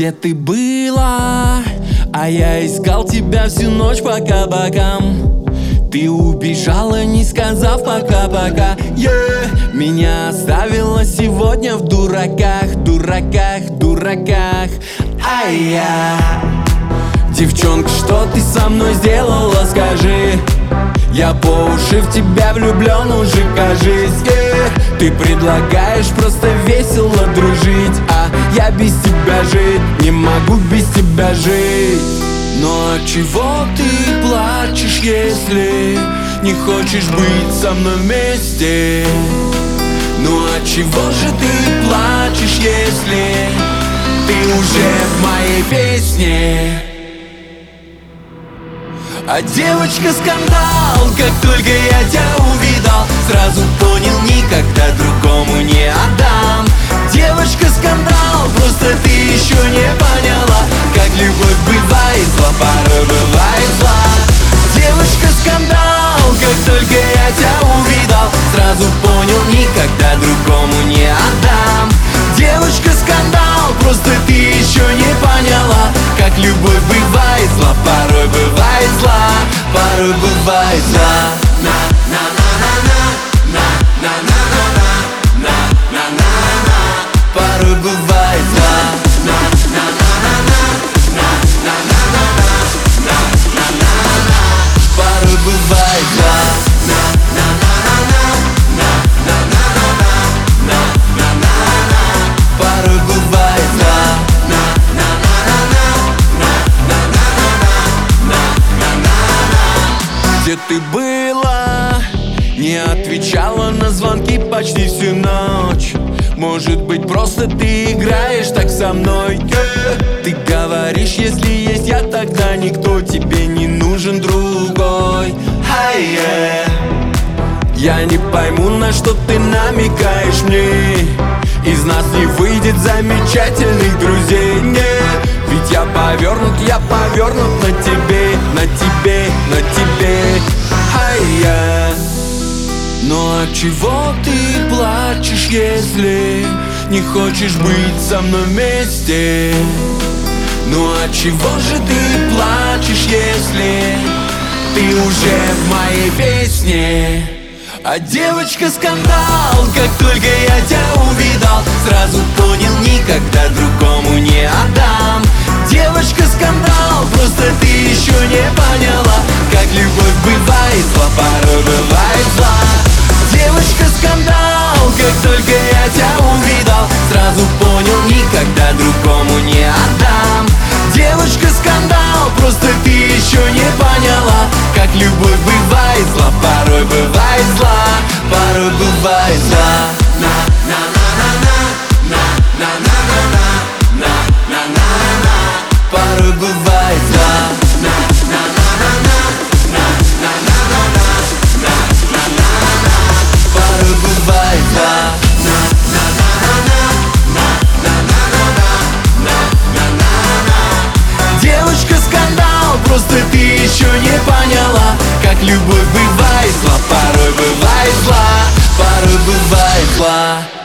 Где ты была? А я искал тебя всю ночь по кабакам. Ты убежала, не сказав пока-пока. Меня оставила сегодня в дураках, дураках, дураках. Девчонка, что ты со мной сделала, скажи? Я по уши в тебя влюблен уже, кажись. Ты предлагаешь просто весело дружить, а я без тебя жить не могу, без тебя жить. Но отчего ты плачешь, если не хочешь быть со мной вместе? Ну отчего же ты плачешь, если ты уже в моей песне? А девочка скандал, как только я тебя увидал, сразу понял, никогда другому не отдам. Девочка скандал, просто ты еще не поняла, как любовь бывает зла, порой бывает зла. Девочка скандал, как только я тебя увидал, сразу понял, никогда другому не отдам. Девочка скандал, просто ты еще не поняла, как любовь бывает зла, порой бывает зла, порой бывает зла. Порой бывает зла. Порой бывает зла. Порой бывает зла. Где ты была? Не отвечала на звонки почти всю ночь. Может быть, просто ты играешь так со мной? Ты говоришь, если есть я, тогда никто тебе не нужен другой. Я не пойму, на что ты намекаешь мне. Из нас не выйдет замечательных друзей. Ведь я повернут на тебе, на тебе, на тебе. Но отчего ты плачешь, если не хочешь быть со мной вместе? Ну отчего же ты плачешь, если ты уже в моей песне? А девочка скандал, как только я тебя увидал, сразу понял, никогда другому не отдам. Девочка скандал, просто ты еще не поняла, как любовь бывает зла, порой бывает зла. Девочка скандал, как только я тебя увидал, сразу понял, никогда другому не отдам. Девочка скандал, просто ты еще не поняла, как любовь бывает зла, порой бывает зла, порой бывает зла. Порой бывает зла. Порой бывает зла. Девочка скандал, просто ты еще не поняла, как любовь бывает зла, порой бывает зла, порой бывает зла.